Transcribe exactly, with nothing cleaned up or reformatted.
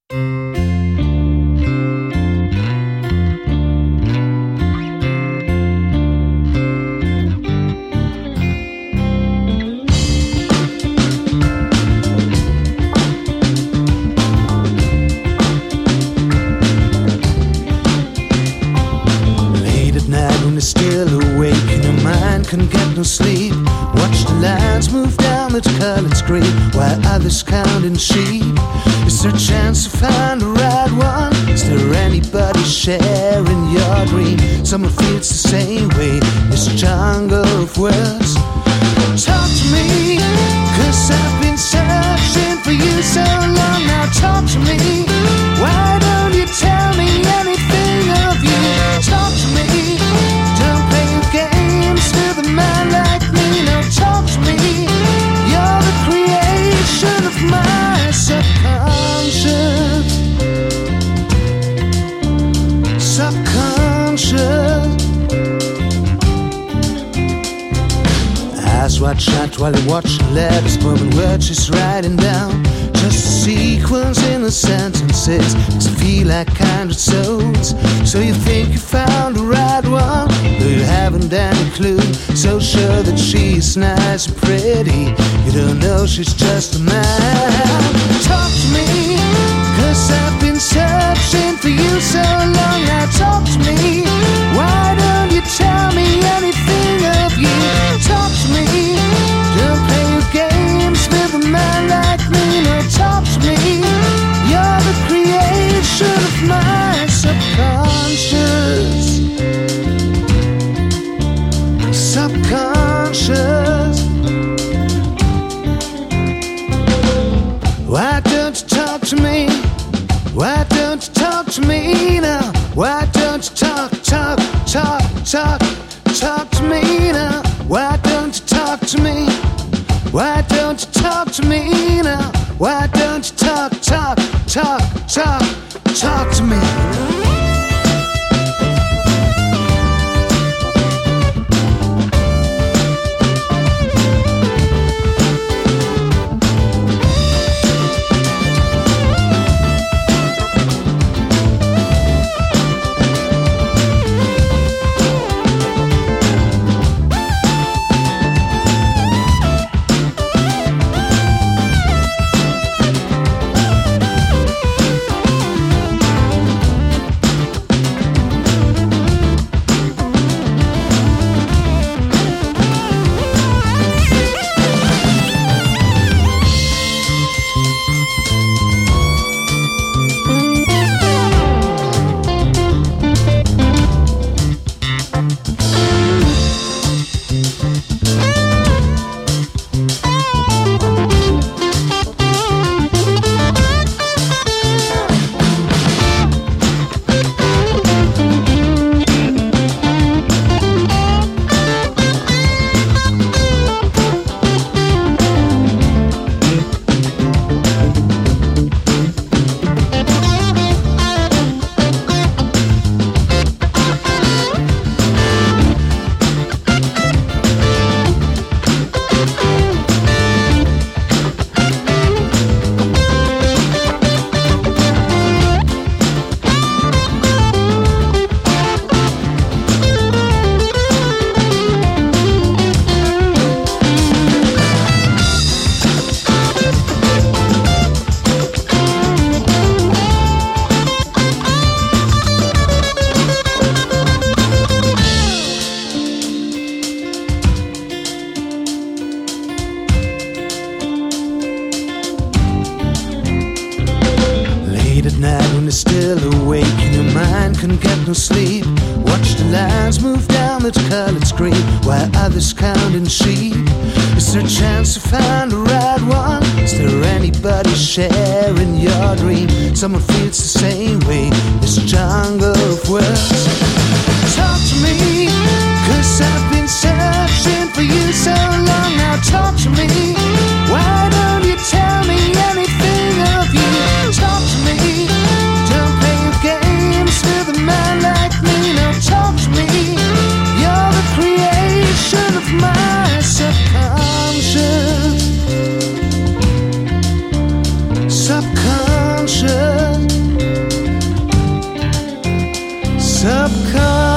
Still awake and your mind can get no sleep. Watch the lines move down the colored screen while others counting sheep. Is there a chance to find the right one? Is there anybody sharing your dream? Someone feels the same way in this jungle of words. Talk to me, cause I've been searching for you so long. Now talk to me, why don't you tell me anything of you? Talk to me, don't play your games with a man like me. No, talk to me, you're the creation of my subconscious. Subconscious. Eyes wide shut while you watch the letters, bumming words she's writing down. Just a sequence in the sentences makes it feel like kindred souls. So you think you found the right one, though you haven't any clue. So sure that she's nice and pretty, you don't know she's just a man. Talk to me, cause I've been searching for you so long. Now talk to me, why don't you tell me anything of you? Talk to me, don't play your games with a man like me. No, talk to me, you're the creation of my subconscious. Subconscious. Why don't you talk to me? Why don't you talk to me now? Why don't you talk, talk, talk, talk, talk to me now? Why don't you talk to me? Why don't you talk to me now? Why don't you talk, talk, talk, talk, talk to me? Still awake and your mind can get no sleep. Watch the lines move down the colored screen while others counting sheep. Is there a chance to find the right one? Is there anybody sharing your dream? Someone feels the same way in this jungle of words. Talk to me, cause I've been searching for you so long. Now talk to me, why don't you tell me anything of you? Talk to me, don't play your games with a man like me. No, talk to me, you're the creation of my subconscious. Subconscious. subconscious